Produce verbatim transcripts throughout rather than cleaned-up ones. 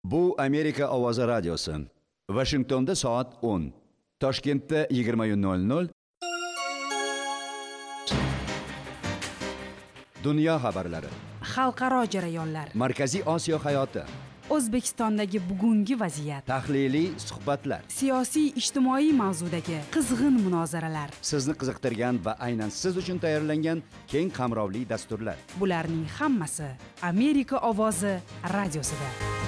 Bu Amerika ovozi radiosi. Washingtonda soat o'n. Toshkentda yigirma nol nol. Dunyo xabarlari. Xalqaro jarayonlar. Markaziy Osiyo hayoti. O'zbekistondagi bugungi vaziyat. Tahliliy suhbatlar. Siyosiy ijtimoiy mavzudagi qizg'in munozaralar. Sizni qiziqtirgan va aynan siz uchun tayyorlangan keng qamrovli dasturlar. Bularning hammasi Amerika ovozi radiosida.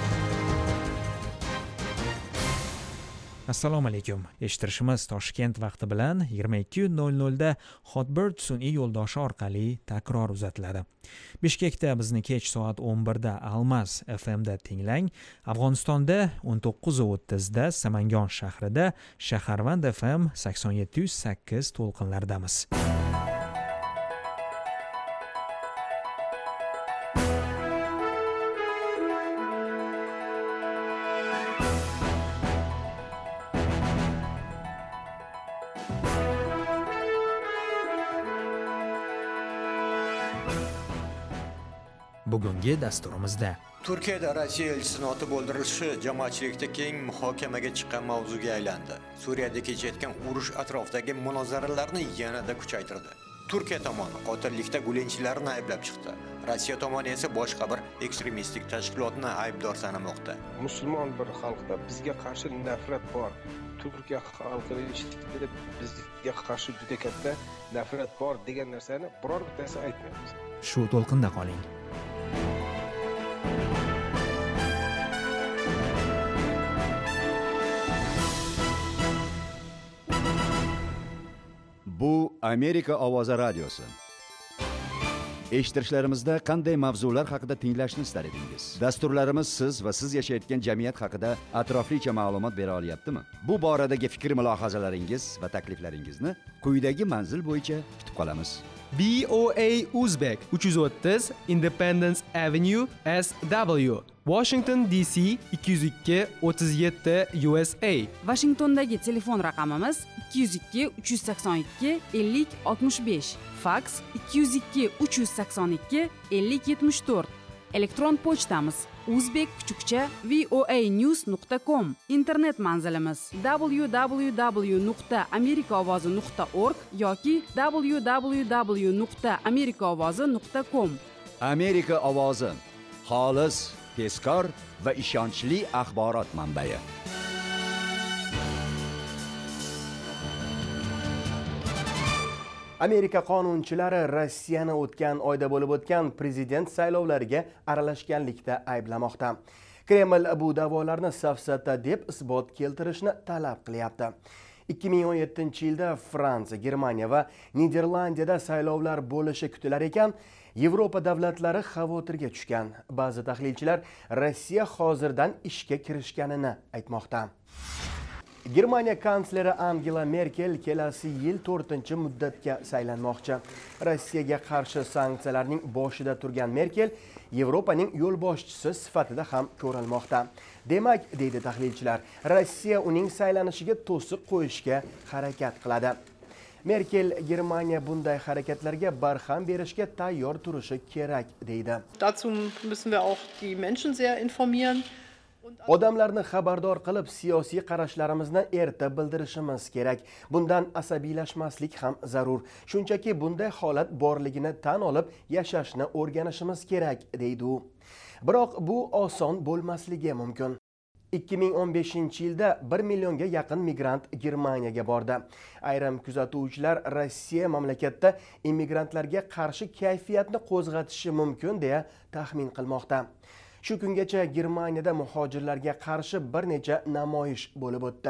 Assalomu alaykum. Eshittirishimiz Toshkent vaqti bilan yigirma ikki nol nol da Hotbird sun'iy yo'ldoshi orqali takror uzatiladi. Bishkekda bizni kech soat o'n bir da Almas F M da tinglang. Afg'onistonda o'n to'qqiz o'ttiz da Samangon shahrida Shaharvand F M sakson yetti sakkiz to'lqinlardamiz. Bugungi dasturimizda Turkiyada Rossiya elchisini otib o'ldirilishi jamoatchilikda keng muhokamaga chiqqan mavzuga aylandi. Suriyada kechayotgan urush atrofidagi munozaralarni yanada kuchaytirdi. Turkiya tomoni qotillikda gulenchilarni ayblab chiqdi. Rossiya tomoni esa boshqa bir ekstremistik tashkilotni aybdor sanamoqda. Musulmon bir xalqda bizga qarshi nafrat bor. Turkiya xalqining ichida bizga qarshi juda katta nafrat bor degan narsani biror bittasi aytmaymiz. Shu to'lqinda qoling. Bu Amerika ovozi radiosi. Eshittirishlarimizda qanday mavzular haqida tinglashni istar edingiz? Dasturlarimiz siz va siz yashayotgan jamiyat haqida atroflicha ma'lumot bera olyaptimi? Bu boradagi fikr mulohazalaringiz va takliflaringizni quyidagi manzil bo'yicha kutib qolamiz. B O A Uzbek uch yuz o'ttiz Independence Avenue S W Washington D C ikki yuz ikki o'ttiz yetti U S A. Washingtondagi telefon raqamimiz ikki yuz ikki uch yuz sakson ikki ellik oltmish besh. Fax ikki yuz ikki uch yuz sakson ikki ellik yetmish to'rt. Elektron pochtamiz uzbek kuchukcha voanews nuqta com. Internet manzilimiz w w w nuqta amerikaovozi nuqta org yoki w w w nuqta amerikaovozi nuqta com. Amerika ovozi. Xolis, tezkor va ishonchli axborot manbai. Amerika qonunchilari Rossiyani o'tgan oyda bo'lib o'tgan prezident saylovlariga aralashganlikda ayblamoqda. Kreml bu da'volarni safsata deb isbot keltirishni talab qilyapti. ikki ming o'n yettinchi yilda Fransiya, Germaniya va Niderlandiyada saylovlar bo'lishi kutilar ekan, Yevropa davlatlari xavotirga tushgan. Ba'zi tahlilchilar Rossiya hozirdan ishga kirishganini aytmoqda. Germaniya kansleri Angela Merkel kelasi yil to'rtinchi muddatga saylanmoqchi. Rossiyaga qarshi sanksiyalarning boshida turgan Merkel Yevropaning yo'lboshchisi sifatida ham ko'rilmoqda. Demak, deydi tahlilchilar, Rossiya uning saylanishiga to'siq qo'yishga harakat qiladi. Merkel Germaniya bunday harakatlarga barham berishga tayyor turishi kerak, deydi. Dazu müssen wir auch die Menschen sehr informieren. Odamlarni xabardor qilib, siyosiy qarashlarimizni erta bildirishimiz kerak. Bundan asabiylashmaslik ham zarur. Shunchaki bunday holat borligini tan olib, yashashni o'rganishimiz kerak, deydi u. Biroq bu oson bo'lmasligi mumkin. ikki ming o'n beshinchi yilda bir millionga yaqin migrant Germaniyaga bordi. Ayrim kuzatuvchilar Rossiya mamlakatda immigrantlarga qarshi kayfiyatni qo'zg'atishi mumkin deya taxmin qilmoqda. Shu kungacha Germaniyada muhojirlarga qarshi bir necha namoyish bo'lib o'tdi.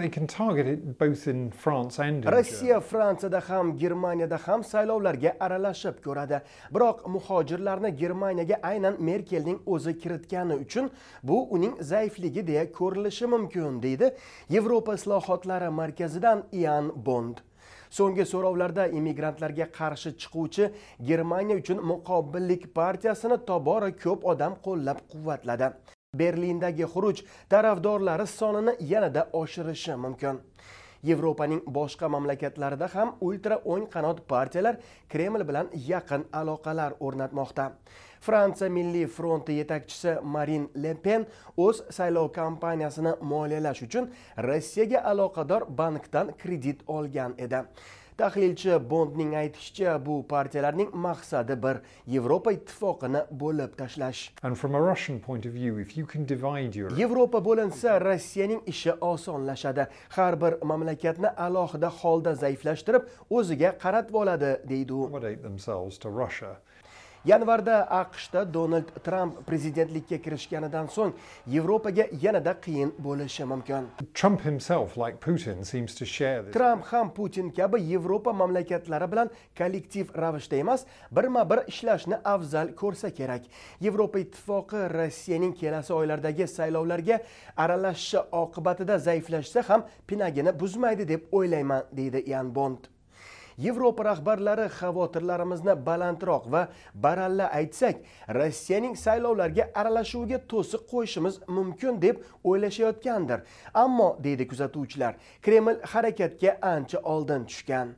Rossiya Fransiyada ham Germaniyada ham saylovlarga aralashib ko'radi. Biroq muhojirlarni Germaniyaga aynan Merkelning o'zi kiritgani uchun bu uning zaifligi deya ko'rilishi mumkin, deydi Yevropa islohotlari markazidan Ian Bond. So'nggi so'rovlarda immigrantlarga qarshi chiquvchi Germaniya uchun muqobillik partiyasini tobora ko'p odam qo'llab-quvvatladi. Berlindagi xuruj tarafdorlari sonini yanada oshirishi mumkin. Yevropaning boshqa mamlakatlarida ham ultra o'ng qanot partiyalar Kreml bilan yaqin aloqalar o'rnatmoqda. Fransiya Milliy fronti yetakchisi Marin Le Pen o'z saylov kampaniyasini moliyalash uchun Rossiyaga aloqador bankdan kredit olgan edi. Tahlilchi Bondning aytishicha, bu partiyalarning maqsadi bir, Yevropa ittifoqini bo'lib tashlash. And from a Russian point of view, if you can divide Europe, Yevropa bo'linsa, Rossiyaning ishi osonlashadi. Har bir mamlakatni alohida holda zaiflashtirib, o'ziga qaratib oladi, deydi u. accommodate themselves to Russia. Yanvarda AQShda Donald Trump prezidentlikka kirishganidan so'ng Yevropaga yanada qiyin bo'lishi mumkin. Trump himself, like Putin, seems to share this. Trump ham Putin kabi Yevropa mamlakatlari bilan kollektiv ravishda emas, birma-bir ishlashni afzal ko'rsa kerak. Yevropa ittifoqi Rossiyaning kelasi oylardagi saylovlarga aralashishi oqibatida zaiflashsa ham pinagini buzmaydi deb o'ylayman, deydi Ian Bond. Yevropa rahbarlari xavotirlarimizni balandroq va baralla aytsak, Rossiyaning saylovlarga aralashuviga to'siq qo'yishimiz mumkin deb o'ylashayotgandir. Ammo, deydi kuzatuvchilar, Kreml harakatga ancha oldin tushgan.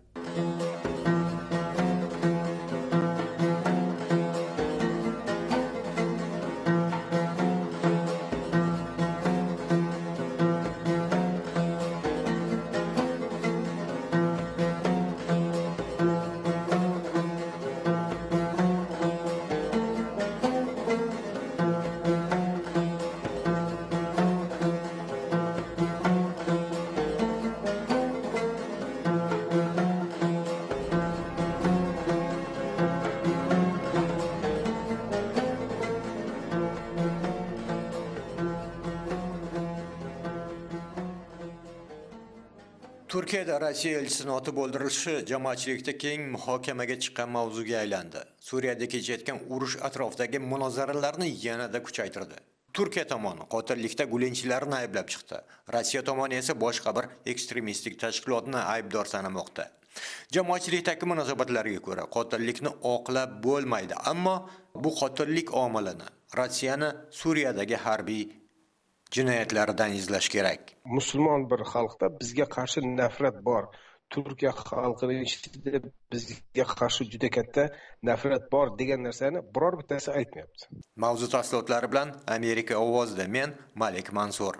Turkiyada Rossiya elchisining otib o'ldirilishi jamoatchilikda keng muhokamaga chiqqan mavzuga aylandi. Suriyada kechayotgan urush atrofidagi munozaralarni yanada kuchaytirdi. Turkiya tomoni qotillikda gulenchilarni ayblab chiqdi. Rossiya tomoni esa boshqa bir ekstremistik tashkilotni aybdor sanamoqda. Jamoatchilikdagi munosabatlarga ko'ra qotillikni oqlab bo'lmaydi, ammo bu qotillik omilini Rossiyani Suriyadagi harbiy jinoyatlaridan izlash kerak. Musulmon bir xalqda bizga qarshi nafrat bor. Turkiya xalqining ichida bizga qarshi juda katta nafrat bor degan narsani biror bittasi aytmayapti. Mavzu tafsilotlari bilan Amerika ovozida men Malik Mansur.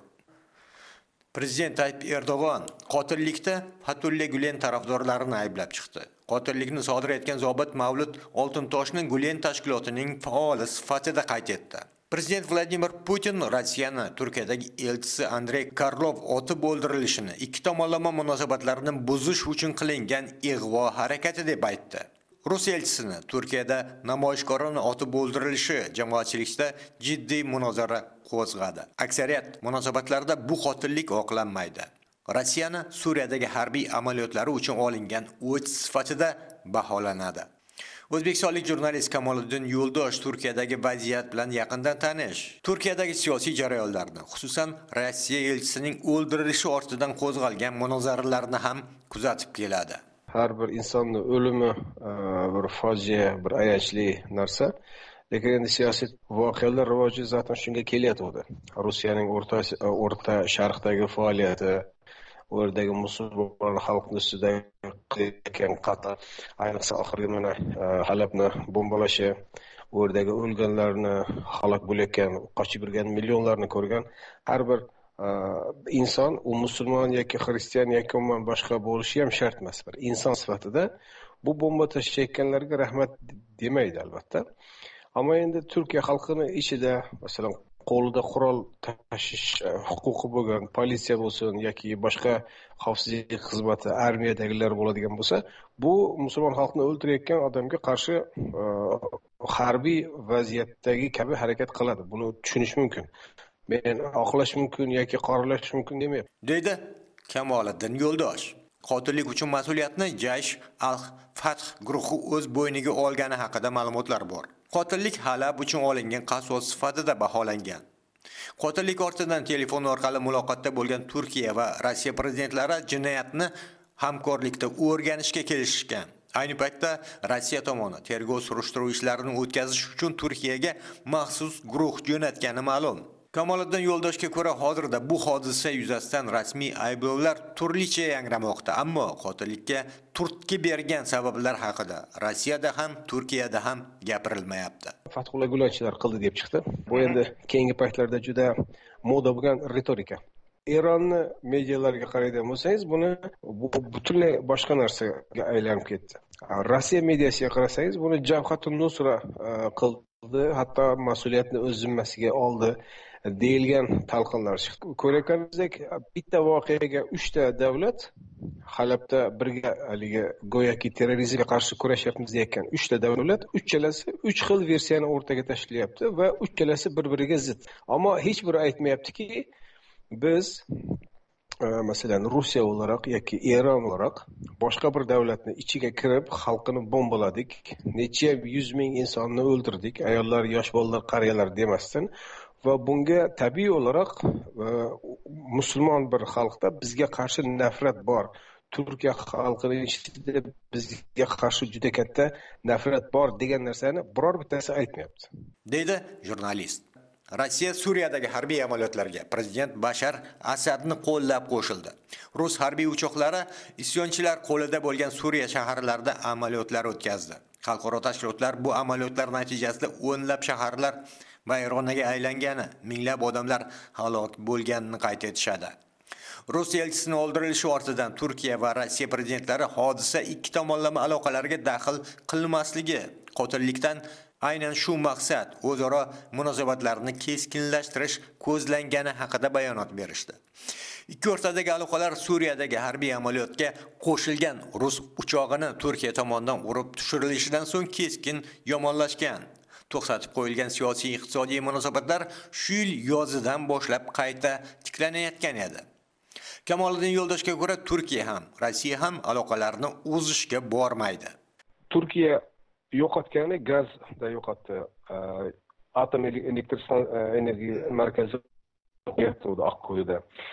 Prezident Tayyip Erdo'g'on qotillikda Fatulla Gulen tarafdorlarini ayblab chiqdi. Qotillikni sodir etgan zobit Mavlud Oltintoshning Gulen tashkilotining faoli sifatida qayd etdi. Prezident Vladimir Putin Rossiyani Turkiyadagi elchisi Andrey Karlov otib o'ldirilishini ikki tomonlama munosabatlarni buzish uchun qilingan ig'vo harakati deb aytdi. Rus elchisini Turkiyada namoyishkorlarning otib o'ldirilishi jamoatchilikda jiddiy munozara qo'zg'adi. Aksariyat munosabatlarda bu qotillik oqlanmaydi. Rossiyani Suriyadagi harbiy amaliyotlari uchun olingan o'ch sifatida baholanadi. O'zbekistonlik jurnalist Kamoliddin Yo'ldosh Turkiyadagi vaziyat bilan yaqindan tanish. Turkiyadagi siyosiy jarayonlarni, xususan Rossiya elchisining o'ldirilishi ortidan qo'zg'algan munozaralarni ham kuzatib keladi. Har bir insonning o'limi bir fojia, bir ayanchli narsa. Lekin endi siyosiy voqealar rivoji zaten shunga kelyapti. Rossiyaning o'rta o'rta sharqdagi faoliyati, o'rdagi musulmon xalqning ustida qilayotgan qatl, ayniqsa oxirgi mana Halabni bombalashi, o'rdagi o'lganlarni, halok bo'layotgan, qochib yurgan millionlarni ko'rgan har bir inson, u musulmon yoki xristian yoki umuman boshqa bo'lishi ham shart emas. Bir inson sifatida bu bomba tashlayotganlarga rahmat demaydi albatta. Ammo endi Turkiya xalqining ichida, masalan, qo'lida qurol tashish huquqi bo'lgan politsiya bo'lsin yoki boshqa xavfsizlik xizmati, armiyadagilar bo'ladigan bo'lsa, bu musulmon xalqni o'ldirayotgan odamga qarshi harbiy vaziyatdagi kabi harakat qiladi. Buni tushunish mumkin. Men oqlash mumkin yoki qoralash mumkin demayapman. Deydi Kamoliddin Yo'ldosh. Qotillik uchun mas'uliyatni Jaysh al-Fath guruhi o'z bo'yniga olgani haqida ma'lumotlar bor. Qotillik Halab uchun olingan qasos sifatida baholangan. Qotillik ortidan telefon orqali muloqotda bo'lgan Turkiya va Rossiya prezidentlari jinoyatni hamkorlikda o'rganishga kelishgan. Ayni paytda Rossiya tomoni tergov surishtiruv ishlarini o'tkazish uchun Turkiyaga maxsus guruh jo'natgani ma'lum. Kamoliddin Yo'ldoshga ko'ra, hozirda bu hodisa yuzasidan rasmiy ayblovlar turlicha yangramoqda, ammo qotillikka turtki bergan sabablar haqida Rossiyada ham, Turkiyada ham gapirilmayapti. Fathullo Gulenchilar qildi deb chiqdi. Bu endi keyingi paytlarda juda moda bo'lgan retorika. Eronni medialariga qaraydigan bo'lsangiz, buni bu butunlay boshqa narsaga aylanib ketdi. Rossiya mediasiga qarasangiz, buni Jabhatun Nusra qildi, hatto mas'uliyatni o'z zimmasiga oldi deyilgan talqinlar chiqdi. Ko'rayotganimizdek, bitta voqeaga uchta davlat Halabda birga haligi go'yoki terrorizmga qarshi kurashyapmiz deyotgan uchta davlat, uchalasi uch xil versiyani o'rtaga tashlayapti va uchalasi bir-biriga zid. Ammo hech biri aytmayaptiki, biz masalan Rossiya olarak yoki Eron olarak boshqa bir davlatni ichiga kirib, xalqini bombaladik, necha yuz ming insonni o'ldirdik, ayollar, yosh bolalar, qariyalar demasdan va bunga tabiiy olarak musulmon bir xalqda bizga qarshi nafrat bor. Turkiya xalqining ichida bizga qarshi juda katta nafrat bor degan narsani biror bittasi aytmayapti, deydi jurnalist. Rossiya Suriyadagi harbiy amaliyotlarga prezident Bashar Asadni qo'llab qo'shildi. Rus harbiy uchoqlari isyonchilar qo'lida bo'lgan Suriya shaharlarida amaliyotlar o'tkazdi. Xalqaro tashkilotlar bu amaliyotlar natijasida o'nlab shaharlar vayronaga aylangani, minglab odamlar halok bo'lganini qayd etishadi. Rus elchisining o'ldirilishi ortidan Turkiya va Rossiya prezidentlari hodisa ikki tomonlama aloqalarga daxl qilmasligi, qotillikdan aynan shu maqsad o'zaro munosabatlarni keskinlashtirish ko'zlangani haqida bayonot berishdi. Ikki o'rtadagi aloqalar Suriyadagi harbiy amaliyotga qo'shilgan rus uchog'ini Turkiya tomonidan urib tushirilishidan so'ng keskin yomonlashgan. To'xtatib qo'yilgan siyosiy iqtisodiy munosabatlar shu yil yozidan boshlab qayta tiklanayotgan edi. Kamoliddin Yo'ldoshga ko'ra, Turkiya ham, Rossiya ham aloqalarni uzishga bormaydi. Turkiya yo'qotgani gazda yo'qotdi. Atom elektr energiya markazi yo'qotdi Oqqo'yda.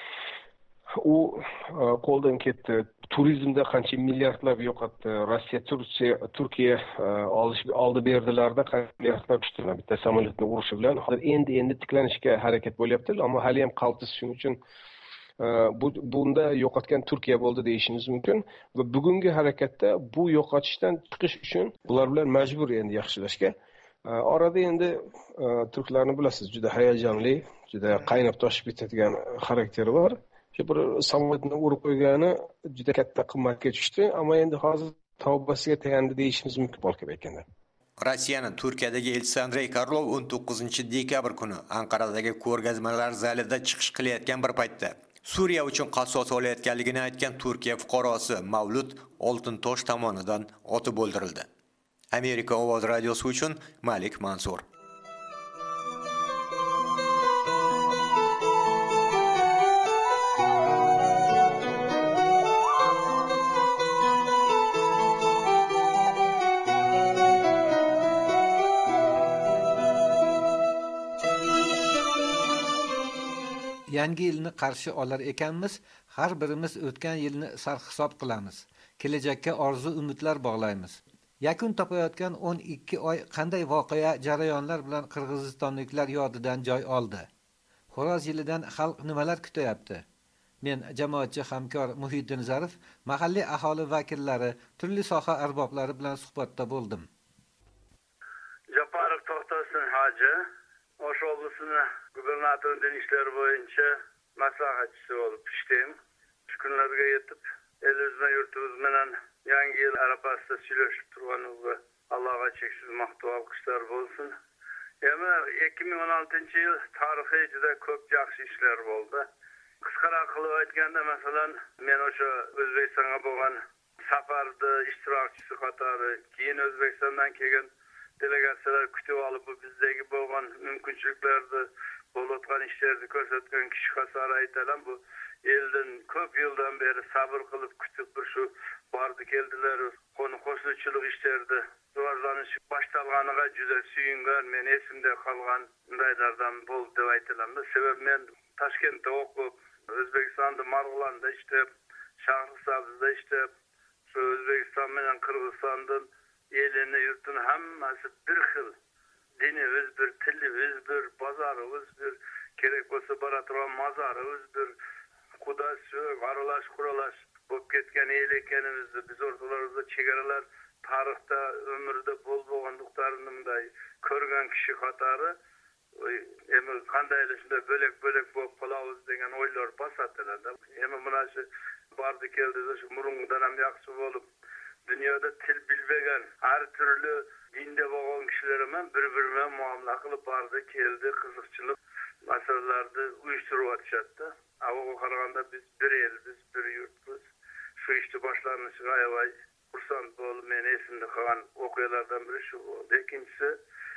U qo'ldan ketdi. Turizmda qancha milliardlab yo'qotdi. Rossiya Turkiya Turkiya olish oldi berdilarda qancha milliardlab tushdi. Bitta samolyotni urishi bilan hozir endi endi tiklanishga harakat bo'lyapti, ammo hali ham qaltis, shuning uchun bu bunda yo'qotgan Turkiya bo'ldi deyishimiz mumkin va bugungi harakatda bu yo'qotishdan chiqish uchun ular bilan majbur endi yaxshilashga. Orada endi turklarni bilasiz, juda hayajonli, juda qaynab toshib ketadigan xarakteri bor. Shu bir samolyotni urib qo'ygani juda katta qimmatga tushdi, ammo endi hozir tavbasiga tegandi deyishimiz mumkin bo'lib aytganda. Rossiyaning Turkiyadagi elchisi Andrey Karlov o'n to'qqizinchi dekabr kuni Anqaradagi ko'rgazmalar zalida chiqish qilayotgan bir paytda Suriya uchun qasos olayotganligini aytgan Turkiya fuqarosi Mavlud Oltintosh tomonidan otib o'ldirildi. Amerika ovoz radiosi uchun Malik Mansur. Yangi yilni qarshi olar ekanmiz, har birimiz o'tgan yilni sarhisob qilamiz. Kelajakka orzu umidlar bog'laymiz. Yakun topayotgan o'n ikki oy qanday voqea jarayonlar bilan qirg'izistonliklar yodidan joy oldi? Xo'roz yilidan xalq nimalar kutyapti? Men jamoatchi hamkor Muhiddin Zarif, mahalliy aholi vakillari, turli soha arboblari bilan suhbatda bo'ldim. Japarov To'xtasin Hoji Osh oblasini gubernator din ishlari bo'yicha maslahatchisi bo'lib ishlayman. Shu kunlarga yetib, elimiz bilan yurtimiz bilan yangi yil arafasida suylashib turganimizga Allohga cheksiz maqtov olqishlar bo'lsin. Yana ikki ming o'n oltinchi yil tarixiy juda ko'p yaxshi ishlar bo'ldi. Qisqaroq qilib aytganda, masalan, men o'sha O'zbekistonga bo'lgan safarda ishtirokchisi qatori, keyin O'zbekistondan kelgan delegatsiyalar kutib olib, bu bizdagi bo'lgan mumkinchiliklarni, bo'layotgan ishlarni ko'rsatgan kishi qatori aytaman. Bu eldan ko'p yildan beri sabr qilib kutib bir shu bordi keldilar. Qo'ni qo'shnichilik ishlarida rivojlanish boshlanganiga juda suyungan, men esimda qolgan undaylardan bo'ldi deb aytaman. Sebab men Toshkentda o'qib, O'zbekistonda Marg'ilonda ishlab, Shahrisabzda ishlab, shu O'zbekiston bilan Qirg'izistondan elini yurtini hammasi bir xil. Dinimiz bir, tilimiz bir, bozorimiz bir, kerak bo'lsa bora turgan mozori o'zdir qudasi aralash quralash bo'lib ketgan el ekanimizni biz o'rtalarimizda chegaralar tarixda umrda bo'lib bo'lganliklarini bunday ko'rgan kishi qatori endi qandayli shunday bo'lak bo'lak bo'lib qolamiz degan o'ylar bosadilarda endi mana shu bordi keldi shu murungidan ham yaxshi bo'lib dunyoda til bilmagan har turli dinda bo'lgan kishilar bilan bir biri bilan muomala qilib bordi keldi qiziqchilik masalalarni uyushtirib o'tishadi. Avvalga qaraganda biz bir el biz bir yurtmiz. Shu ishni boshlanishiga ayvay xursand bo'lib men esimda qolgan voqealardan biri shu bo'ldi. Ikkinchisi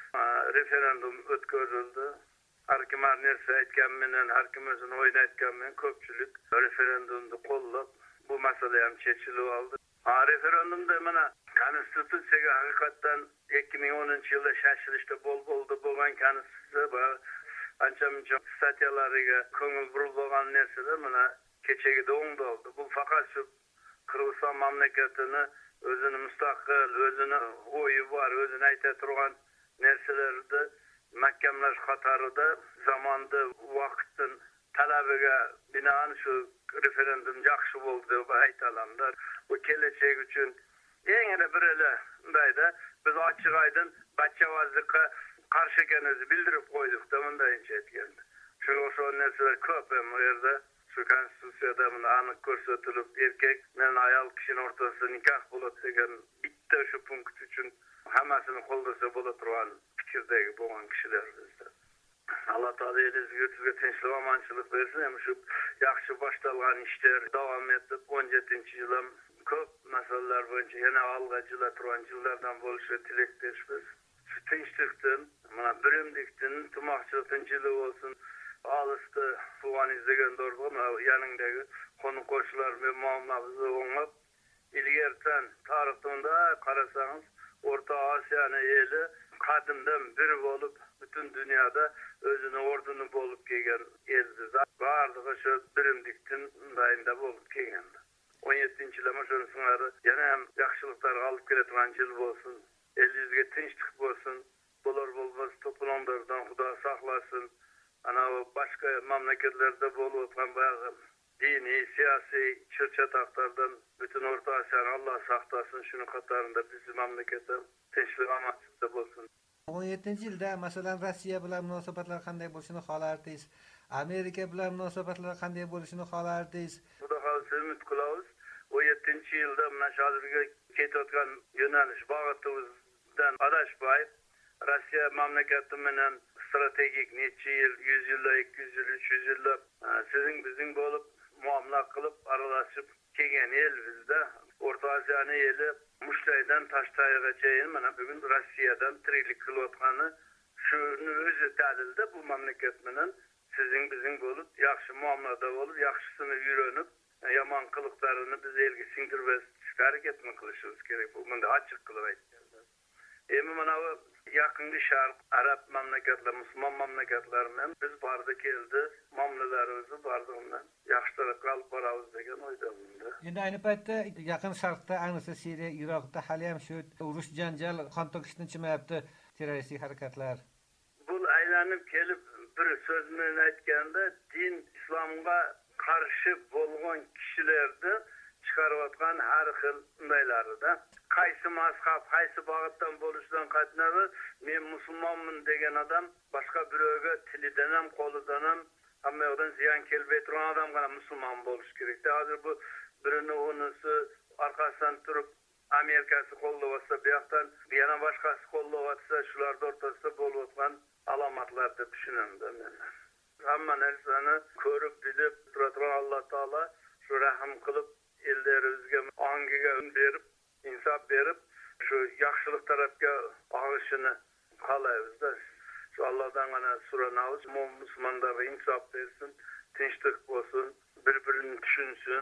referendum o'tkazildi. Har kim har narsa aytgan bilan har kim o'zini o'yini aytgan bilan ko'pchilik referendumni qo'llab bu masala ham chechilib oldi. Ha referendumda mana konstitutsiyaga haqiqatan ikki ming o'ninchi yilda shashilishda bo'lib bo'ldi bo'lgan konstitutsiya va ancha-muncha statyalariga ko'ngil burilgan narsalar mana kechagida o'ngdoldi. Bu faqat shu Qirg'iziston mamlakatini o'zini mustaqil, o'zini o'yi bor, o'zini ayta turgan narsalarni mahkamlash qatorida zamonda vaqtdan talabiga binoan shu referendum yaxshi bo'ldi deb aytalamlar. Bu kelajak uchun eng birala bundayda biz ochiq oydin bachchavozlikqa qarshi ekanimizni bildirib qo'ydik da bundaycha aytganda. Shuning o'xshagan narsalar ko'p ham bu yerda shu konstitutsiyada buni aniq ko'rsatilib, erkak bilan ayol kishining o'rtasida nikoh bo'ladi degan bitta shu punkt uchun hammasini qo'llasa bo'la turgan fikrdagi bo'lgan kishilar bizda. Alloh taolo elimizga o'tizga tinchlik, omonchilik bersin. Ham shu yaxshi boshlangan ishlar davom etib, o'n yettinchi yil ham ko'p masalalar bo'yicha yana olg'a jila turgan yillardan bo'lishiga tilakdoshmiz. Shu tinchlikdan, mana birimlikdan, tumoqchilikdan jili bo'lsin. Olisda tugan izlagan dorda yaningdagi qo'ni qo'shnilar bilan muomalamizni o'nglab, ilgaridan tarixda qarasangiz, O'rta Osiyoni eli qadimdan bir bo'lib butun dunyoda o'zini o'rnini bo'lib kelgan eldi. Barlig'i shu birimlikdan undayda bo'lib kelgandi. o'n yettinchi yilda shuni singari yana ham yaxshiliklar olib keladigan yil bo'lsin. Elimizga tinchlik bo'lsin. Bular bo'lmas to'polonlardan Xudo saqlasin. Ana boshqa mamlakatlarda bo'lib o'tgan ba'zi diniy, siyosiy chirchataqlardan butun O'rta Osiyoni Alloh saqlasin. Shuni qatorida bizning mamlakatda tinchlik omonlikda bo'lsin. o'n yettinchi yilda masalan Rossiya bilan munosabatlar qanday bo'lishini xohlardingiz? Amerika bilan munosabatlar qanday bo'lishini xohlardingiz? Xudo xolisa umid qilamiz. o'n yettinchi yilda mana hozirgi ketayotgan yo'nalish bag'atimizdan adashmay Rossiya mamlakati bilan strategik necha yil, yuz yillar, ikki yuz yil, uch yuz yillar sizning bizning bo'lib muomala qilib aralashib kelgan el bizda. O'rta Osiyoni eli Mushtaydan Tashtaygacha mana bugun Rossiyadan tiriklik qilayotgani shuni o'zi dalilda bu mamlakat bilan sizning bizning bo'lib yaxshi muomalada bo'lib, yaxshisini o'rganib, yomon qiliqlarini biz elga singdirib harakatni qilishimiz kerak. Bu bunda ochiq qilib aytganda. Endi mana bu yaqingi sharq, arab mamlakatlar, musulmon mamlakatlar bilan biz borda keldi, muomalalarimizni bordiqdan yaxshiroq qilib boramiz degan o'ydaman. Endi ayni paytda yaqin sharqda, ayniqsa Suriya, Iroqda hali ham shu urush janjal, qon to'kishni chimayapti terroristik harakatlar. Bu aylanib kelib bir so'z bilan aytganda din islomga qarshi bo'lgan kishilarni chiqarayotgan har xil undaylarida qaysi mazhab, qaysi bag'atdan bo'lishidan qatnab men musulmonman degan odam boshqa birovga tilidan ham, qo'lidan ham hamma yoqdan ziyon kelmay turgan odamgina musulmon bo'lish kerak. Hozir bu birini unisi orqasidan turib Amerikasi qo'llayotsa, bu yoqdan yana boshqasi qo'llayotsa, shularning o'rtasida bo'layotgan alomatlar deb tushunaman men. Hamma narsani ko'rib bilib turadigan Alloh taolo shu rahim qilib ellarimizga ongiga berib, insof berib, shu yaxshilik tarafga og'ishini xohlaymiz-da. Shu Allohdan mana so'raymiz, musulmonlarga insof bersin, tinchlik bo'lsin, bir-birini tushunsin.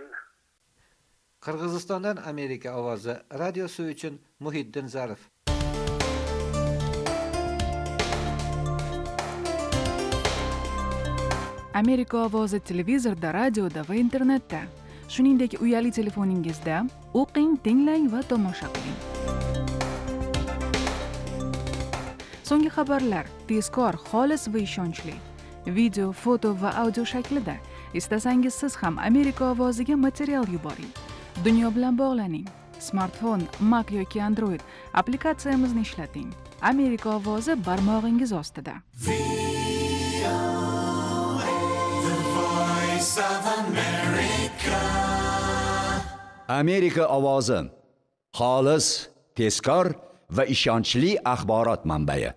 Qirg'izistondan Amerika ovozi radiosi uchun Muhiddin Zarif. Amerika ovozi televizorda, radioda va internetda, shuningdek uyali telefoningizda o'qing, tinglang va tomosha qiling. So'nggi xabarlar tezkor, xolis va ishonchli. video, foto va audio shaklida. Istasangiz siz ham Amerika ovoziga material yuboring. Dunyo bilan bog'laning. Smartfon, Mac yoki Android applikatsiyamizni ishlating. Amerika ovozi barmog'ingiz ostida. Amerika ovozi xolis, tezkor va ishonchli axborot manbai.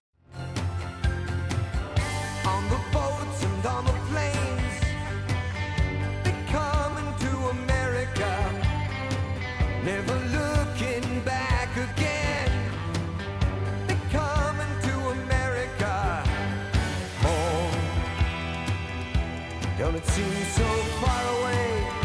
Don't it seem so far away?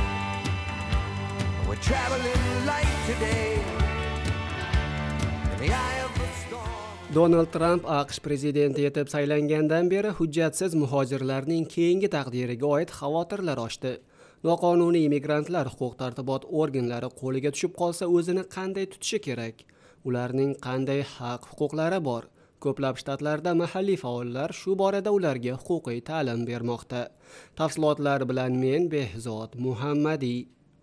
We're traveling light today in the eye of the storm. Donald Trump AQSh prezidenti etib saylangandan beri hujjatsiz muhojirlarning keyingi taqdiriga oid xavotirlar oshdi. Noqonuniy immigrantlar huquq-tartibot organlari qo'liga tushib qolsa o'zini qanday tutishi kerak? Ularning qanday haq-huquqlari bor? Ko'plab shtatlarda mahalliy faollar shu borada ularga huquqiy ta'lim bermoqda. Tafsilotlar bilan men Behzod Muhammadiy.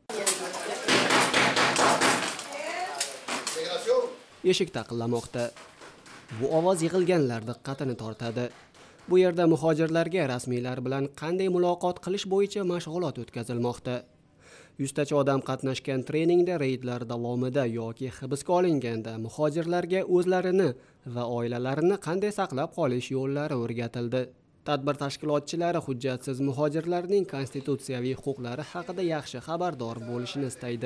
Eshik taqillamoqda. Bu ovoz yig'ilganlar diqqatini tortadi. Bu yerda muhojirlarga rasmiylar bilan qanday muloqot qilish bo'yicha mashg'ulot o'tkazilmoqda. yuztacha odam qatnashgan treningda reydlar davomida yoki hibsga olinganda muhojirlarga o'zlarini va oilalarini qanday saqlab qolish yo'llari o'rgatildi. Tadbir tashkilotchilari hujjatsiz muhojirlarning konstitutsiyaviy huquqlari haqida yaxshi xabardor bo'lishini istaydi.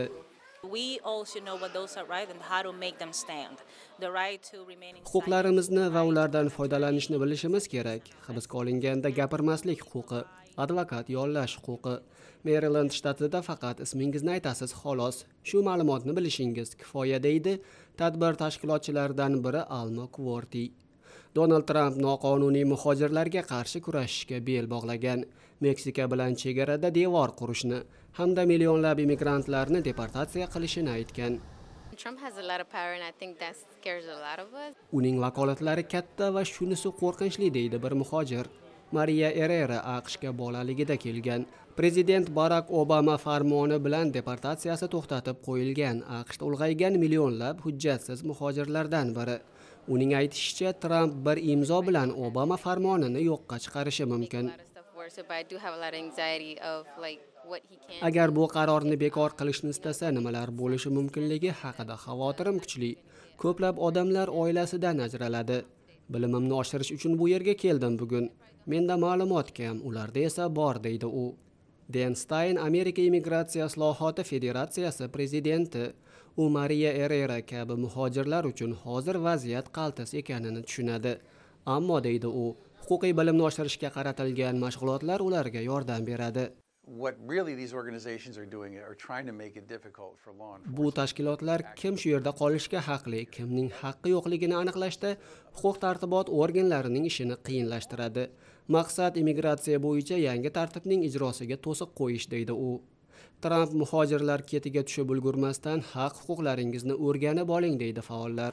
Huquqlarimizni va ulardan foydalanishni bilishimiz kerak. Hibsga olinganda gapirmaslik huquqi, advokat yollash huquqi. Maryland shtatida faqat ismingizni aytasiz xolos. Shu ma'lumotni bilishingiz kifoya deydi tadbir tashkilotchilaridan biri Alma Kvorti. Donald Trump noqonuniy muhojirlarga qarshi kurashishga bel bog'lagan, Meksika bilan chegarada devor qurishni hamda millionlab immigrantlarni deportatsiya qilishini aytgan. Uning vakolatlari katta va shunisi qo'rqinchli deydi bir muhojir. Maria Herrera AQShga bolaligida kelgan. Prezident Barack Obama farmoni bilan deportatsiyasi to'xtatib qo'yilgan AQShda ulg'aygan millionlab hujjatsiz muhojirlardan biri. Uning aytishicha, Trump bir imzo bilan Obama farmonini yo'qqa chiqarishi mumkin. Agar bu qarorni bekor qilishni istasa, nimalar bo'lishi mumkinligi haqida xavotirim kuchli. Ko'plab odamlar oilasidan ajraladi. Bilimimni oshirish uchun bu yerga keldim bugun. Menda ma'lumot kam, ularda esa bor deydi u. Dan Stein Amerika immigratsiya islohoti federatsiyasi prezidenti. U Maria Herrera kabi muhojirlar uchun hozir vaziyat qaltis ekanini tushunadi. Ammo deydi u, huquqiy bilimni oshirishga qaratilgan mashg'ulotlar ularga yordam beradi. Bu tashkilotlar kim shu yerda qolishga haqli, kimning haqqi yo'qligini aniqlashda huquq-tartibot organlarining ishini qiyinlashtiradi. Maqsad immigratsiya bo'yicha yangi tartibning ijrosiga to'siq qo'yish deydi u. Trump muhojirlar ketiga tushib ulgurmasdan haq-huquqlaringizni o'rganib oling deydi faollar.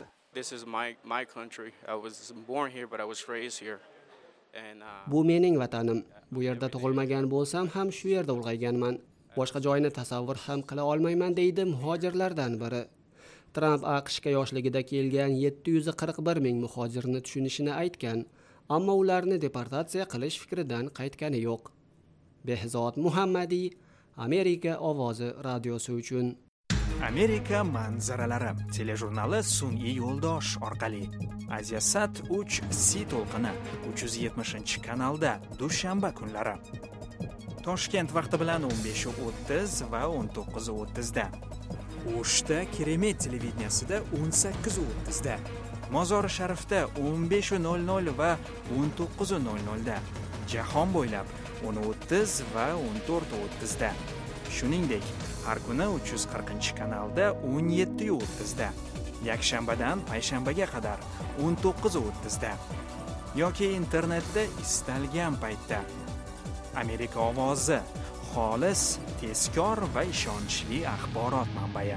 Bu mening vatanim. Bu yerda tug'ilmagan bo'lsam ham shu yerda ulg'ayganman. Boshqa joyni tasavvur ham qila olmayman deydi muhojirlardan biri. Trump AQShga yoshligida kelgan yetti yuz qirq bir ming muhojirni tushunishini aytgan, ammo ularni deportatsiya qilish fikridan qaytgani yo'q. Behzod Muhammadiy, Amerika ovozi radiosi uchun. Amerika manzaralari telejurnali sun'iy yo'ldosh orqali Asiasat uch C to'lqini uch yuz yetmishinchi kanalda dushanba kunlari. Toshkent vaqti bilan o'n besh o'ttiz va o'n to'qqiz o'ttiz da. O'shda Keremet televideniyasida o'n sakkiz o'ttiz da. Mozori Sharifda o'n besh nol nol va o'n to'qqiz nol nol da. Jahon bo'ylab o'n o'ttiz va o'n to'rt o'ttiz da. Shuningdek, har kuni uch yuz qirqinchi kanalda o'n yetti o'ttiz da. Yakshanbadan payshanbaga qadar o'n to'qqiz o'ttiz da. Yoki internetda istalgan paytda. Amerika ovozi xolis, tezkor va ishonchli axborot manbai.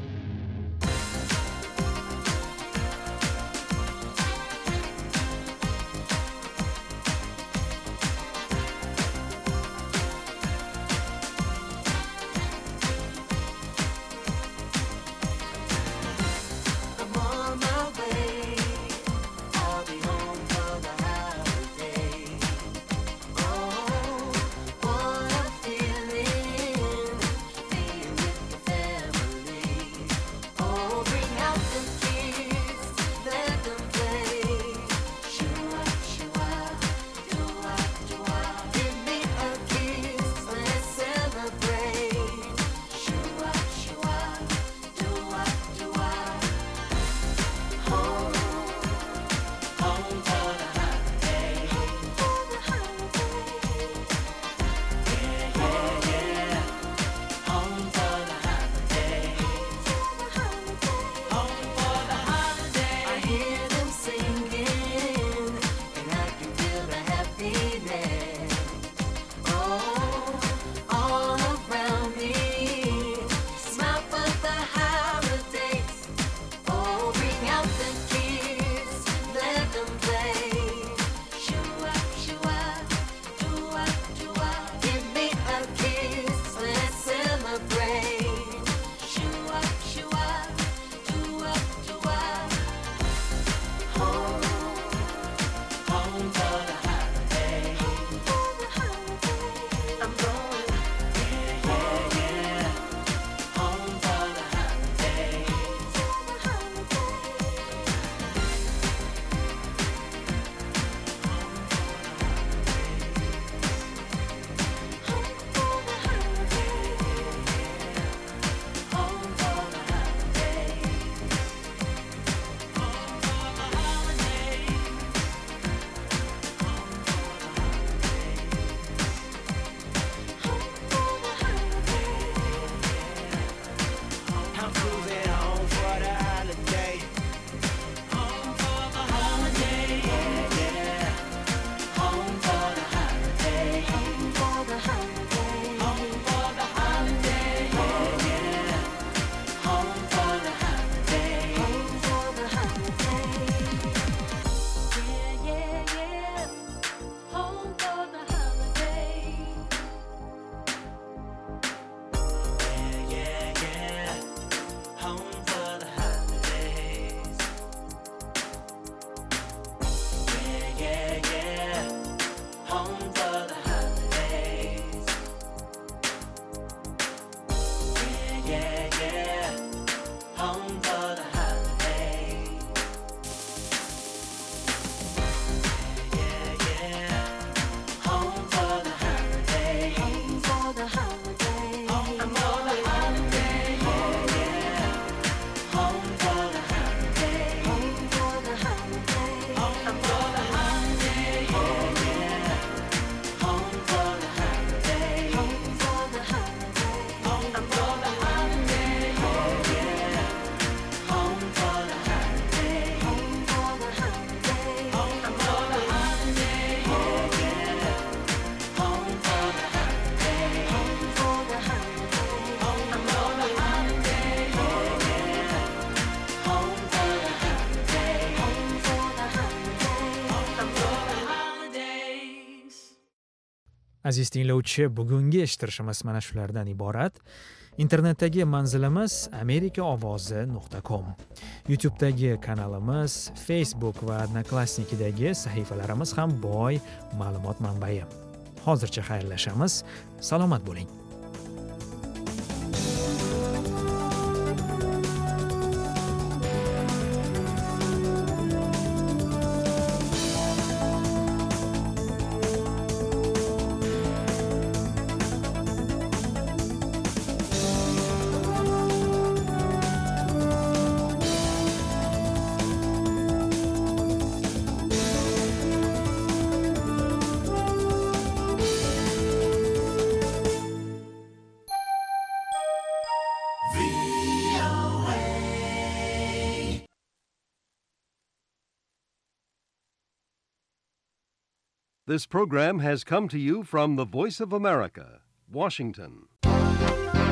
Aziz tinglovchi, bugungi eshittirishimiz mana shulardan iborat. Internetdagi manzilimiz amerika ovozi nuqta com. YouTube'dagi kanalimiz, Facebook va Odnoklassnikidagi sahifalarimiz ham boy ma'lumot manbai. Hozircha xayrlashamiz. Salomat bo'ling. This program has come to you from the Voice of America, Washington.